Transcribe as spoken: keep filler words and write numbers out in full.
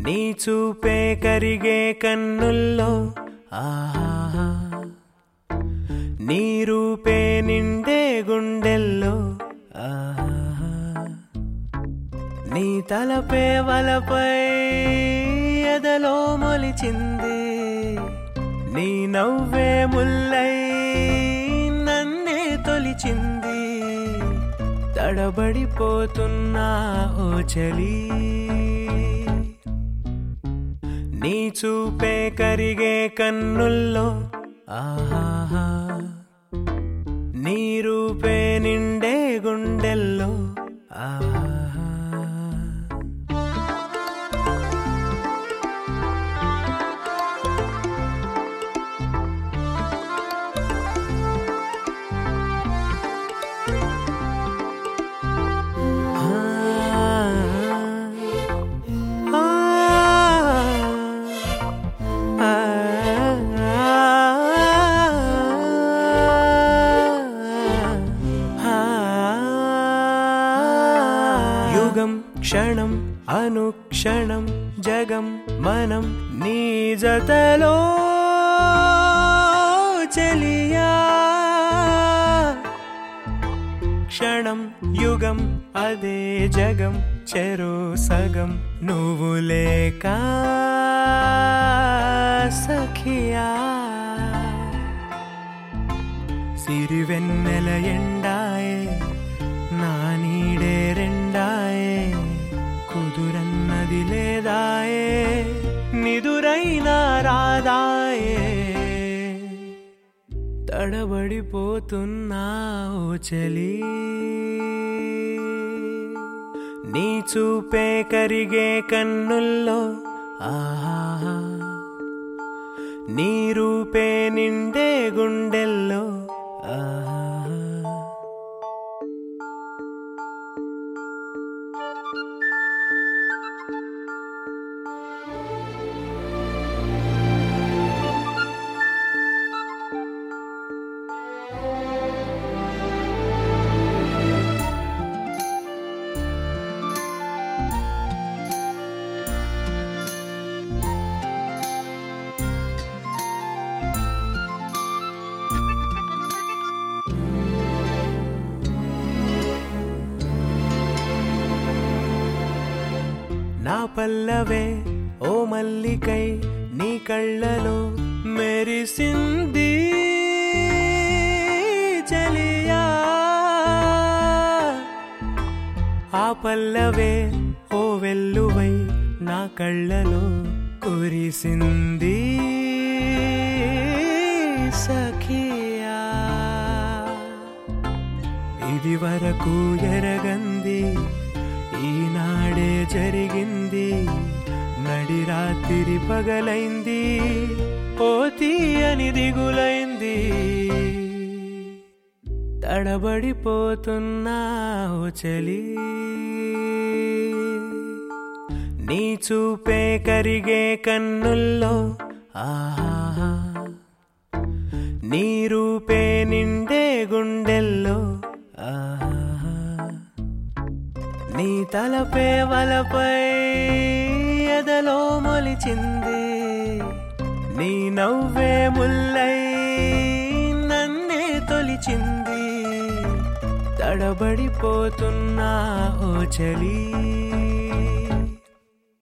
నీ చూపే కరిగే కన్నుల్లో ఆహా, నీ రూపే నిండే గుండెల్లో ఆహా, నీ తలపే వలపై ఎదలో మొలిచింది, నీ నవ్వే ముల్లై నన్నే తొలిచింది. తడబడిపోతున్నా ఓ చలి, నీ చూపే కరిగే కన్నుల్లో ఆహా, నీ రూపే నిండే గుండెల్లో ఆహా. యుగం క్షణం అనుక్షణం జగం మనం నీ జతలో చలియా, క్షణం యుగం అదే జగం చెరో సగం నువ్వు లేక సఖియా. సిరివెన్నెల ఎండాయే నా నీడే రెండాయే, కుదురన్నది లేదాయే నిదురైనా రాదాయే. తడబడిపోతున్నా ఓ చలి, నీ చూపే కరిగే కన్నుల్లో ఆహా, నీ రూపే నిండే గుండెల్లో ఆహా. నా పల్లవే ఓ మల్లికై నీ కళ్ళలో మెరిసింది చలియా, ఆ పల్లవే ఓ వెల్లువై నా కళ్ళలో కురిసింది సఖియా. ఇది వరకు ఎరగంది ఈనాడే జరిగింది, నడి రాత్రి పగలైంది ఓ తీయని దిగులైంది. తడబడిపోతున్నా ఓ చలి, నీ చూపే కరిగే కన్నుల్లో ఆహా, నీ రూపే నిండే గుండెల్లో ఆహా, నీ తలపే వలపై ఎదలో మొలిచింది, నీ నవ్వే ముల్లై నన్నే తొలిచింది. తడబడిపోతున్నా ఓ చలి.